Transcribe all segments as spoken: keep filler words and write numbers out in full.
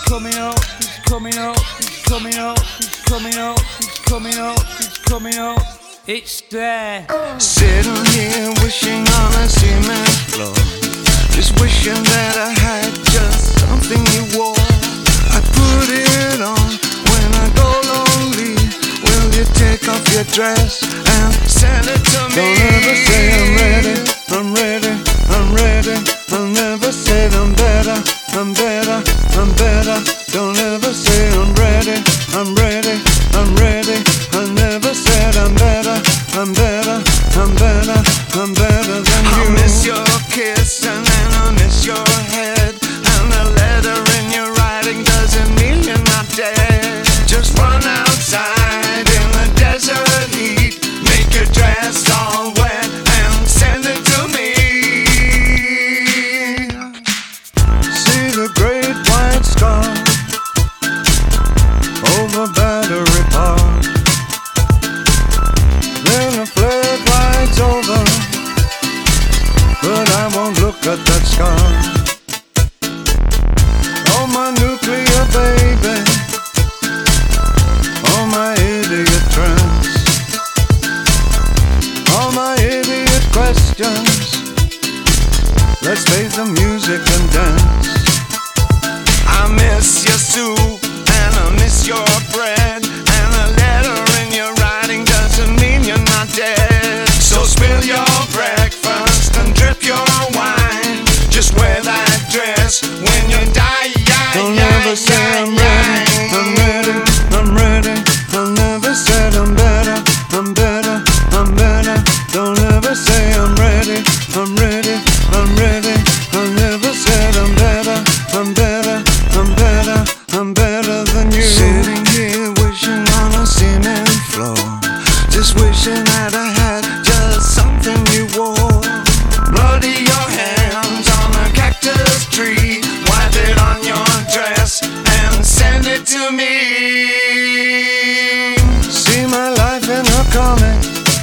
coming up, he's coming up, he's coming up, he's coming up, he's coming up, he's coming up. It's there. Sitting here wishing on a cement floor, just wishing that I had just something you wore. I put it on when I go lonely. Will you take off your dress and send it to me? Don't ever say I'm ready, I'm ready, I'm ready. I'll never say I'm better, I'm better, I'm better. Don't ever say I'm ready, I'm ready, I'm ready. I never said I'm better, I'm better, I'm better, I'm better than you. I miss your kiss and then I miss your head, and the letter in your writing doesn't mean you're not dead. Just run outside in the desert heat, make your dress all wet and send it to me. See the great white star over Battery Park, then the floodlights over, but I won't look at that scar. Oh my nuclear baby, oh my idiot trance, all my idiot questions. Let's face the music and dance. I miss your soup and I miss your bread, and a letter in your writing doesn't mean you're not dead. So spill your breakfast and drip your wine, just wear that dress when you die. Don't ever say I'm ready, I'm ready, I'm ready. I never said I'm better, I'm better, I'm better. Don't ever say I'm ready, I'm ready, I'm ready. I never said I'm better, I'm better, I'm better, I'm better than you. Sitting here wishing on a cement floor, just wishing that I had just something you wore. Bloody your hands on a cactus tree, wipe it on your dress and send it to me. See my life in a comic,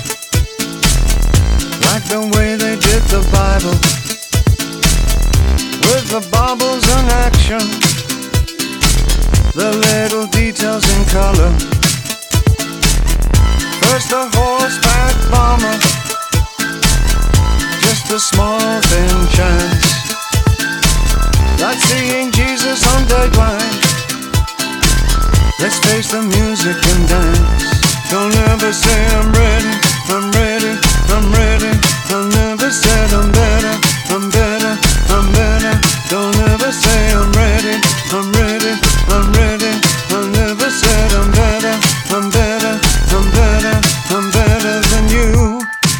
like the way they did the Bible, with the baubles and action, the little details in color. First a horseback bomber, just a small thin chance, like seeing Jesus on Dateline. Let's face the music and dance. Don't ever say I'm ready, I'm ready, I'm ready. I never said I'm better, I'm better, I'm better. Don't ever say I'm ready, I'm ready, I'm ready. I never said I'm better, I'm better, I'm better, I'm better than you.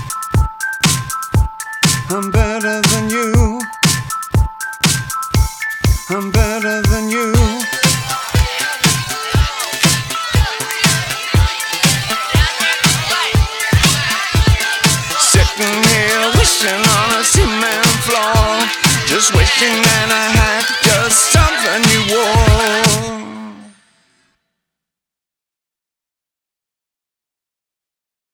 I'm better than you. I'm better than you. Sitting here wishing on a cement floor, just wishing that I